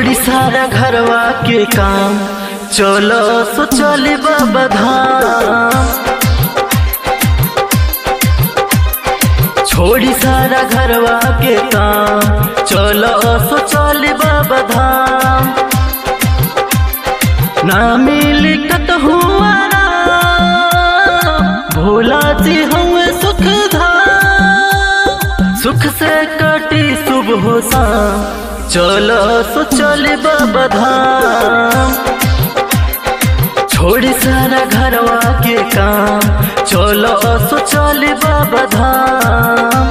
छोड़ी सारा घरवा के काम, चलो सो चली बाबा धाम। छोड़ी सारा घरवा के काम, चलो सो चली बाबा धाम। ना मिली कतहु आराम, भोला जी हुए सुख धाम। सुख से कटी सुबह शाम, चलो सो चली बाबा धाम। छोड़ी सारा घरवा के काम, चलो सो चली बाबा धाम।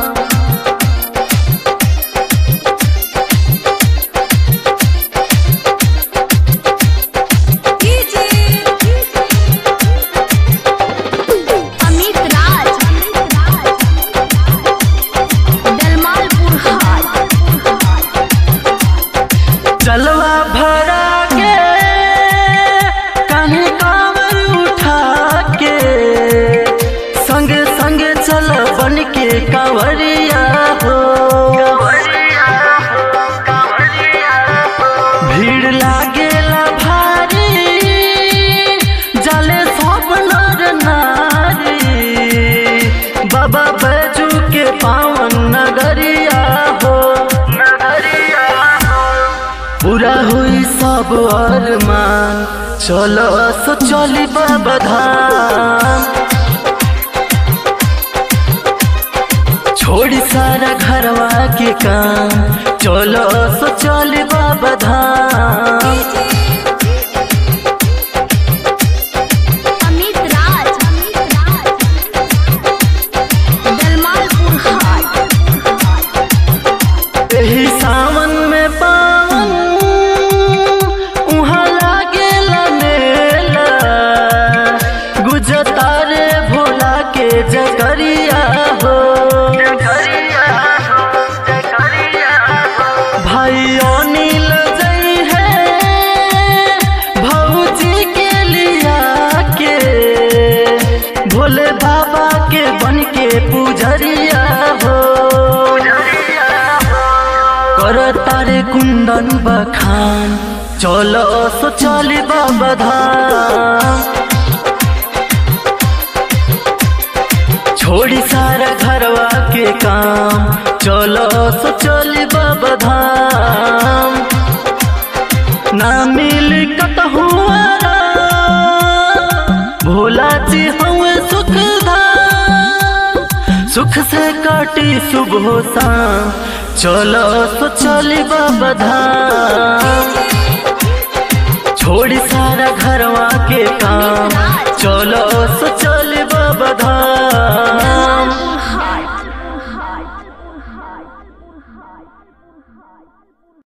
जलवा भरा के कान्हे कांवर उठा के, संगे संगे चल बन के कांवरिया हो। भीड़ लागेला भारी, जाले सब नर नारी। बाबा बैजू के पावन नगरिया हो। पूरा हुई सब अरमान, चलो सो चली बाबा धाम। छोड़ी सारा घरवा के काम, चलो सो चली बाबा धाम। यही सावन में पावन, उहाँ लागेला मेला। गुजता रे भोला के जकरिया हो। भाई अनिल जई है भौजी के लिया के, भोले बाबा के बन के पुजरिया हो। कर तारे कुंदन बखान, चलो सो चली बाबा धाम। छोड़ी सारा घरवा के काम, चलो सो चली बाबा धाम। ना मिली कतहु आराम, भोला जी हुए सुख धाम। सुख से काटी सुबह शाम, चलो सो चली बाबा धाम। छोड़ी सारा घरवा के काम,